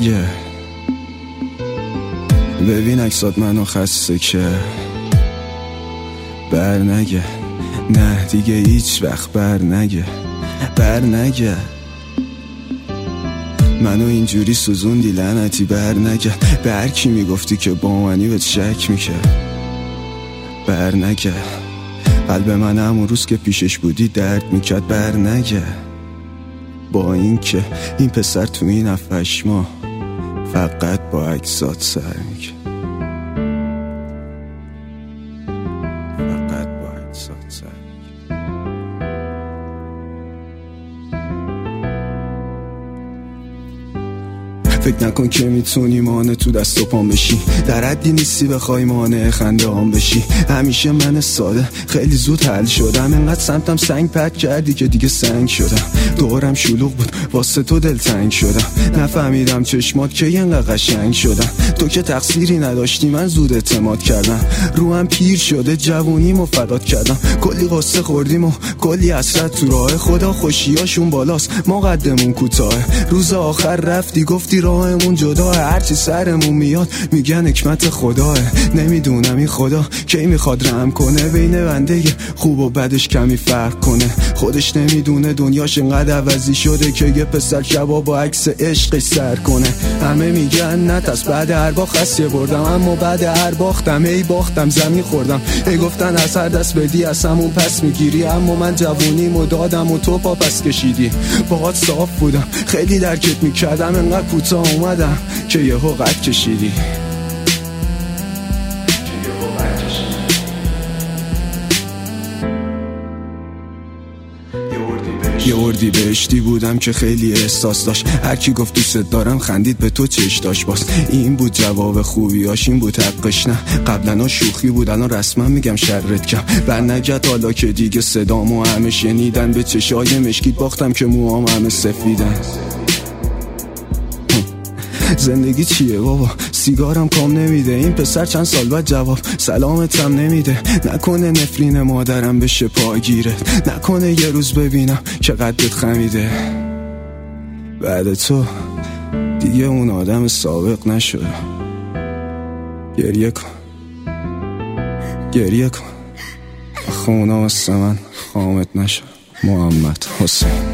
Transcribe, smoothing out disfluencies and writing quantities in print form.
نگه، ببین عکسات منو خسته که بر نگه، نه دیگه هیچ وقت بر نگه، بر نگه. منو اینجوری سوزوندی لعنتی، بر نگه. به هر کی میگفتی که با منی بهت شک میکرد، بر نگه. قلب من همون روز که پیشش بودی درد میکرد، بر نگه. با این که این پسر تو این 7-8 ماه فقط با عکسات سر میکرد، فقط با عکسات سر میکرد. فکر نکن که میتونی مانع تو دست و پام بشی، در حدی نیستی بخوای مانع خنده هم بشی. همیشه من ساده خیلی زود حل شدم، انقدر سمتم سنگ پرت کردی که دیگه سنگ شدم. دورم شلوغ بود واسه تو دلتنگ شدم، نفهمیدم چشمات که اینقدر قشنگ شدن. تو که تقصیری نداشتی، من زود اعتماد کردم، روحم پیر شده جوونیمو فدات کردم. کلی قصه خوردیم و کلی حسرت تو راه، خدا خوشیاشون بالاست ما قدمون کوتاه. روز آخر رفتی گفتی راهمون جداه، هرچی سرمون میاد میگن حکمت خداه. نمیدونم این خدا کی میخواد رحم کنه، بین بنده خوب و بدش کمی فرق کنه. خودش نمیدونه دنیاش اینقدر عوضی شده که یه پسر کباب با عکس عشقش سر کنه. همه میگن نترس بعد هر باخت خسیه بردم، اما بعد هر باختم ای باختم زمین خوردم. ای گفتن از هر دست بدی از همون پس میگیری، اما من جوونیمو دادم و تو پا پس کشیدی. باهات صاف بودم خیلی درکت میکردم، انقدر کوتاه اومدم که یهو قد کشیدی. یه اردی بهشتی بودم که خیلی احساس داشت، هر کی گفت دوست دارم خندید به تو چش داشت. باز این بود جواب خوبیاش، این بود حقش نه. قبلا شوخی بود الان رسما میگم شرت کم. برنگرد حالا که دیگه صدامو همه شنیدن، به چشای مشکیت باختم که موام همه سفیدن. زندگی چیه بابا، سیگارم کام نمیده. این پسر چند سال بعد جواب سلامتم نمیده. نکنه نفرین مادرم بشه پاگیرت، نکنه یه روز ببینم که قدت خمیده. بعد تو دیگه اون آدم سابق نشد. گریه کن گریه کن، خونه واسه من خامت نشد. محمد حسین.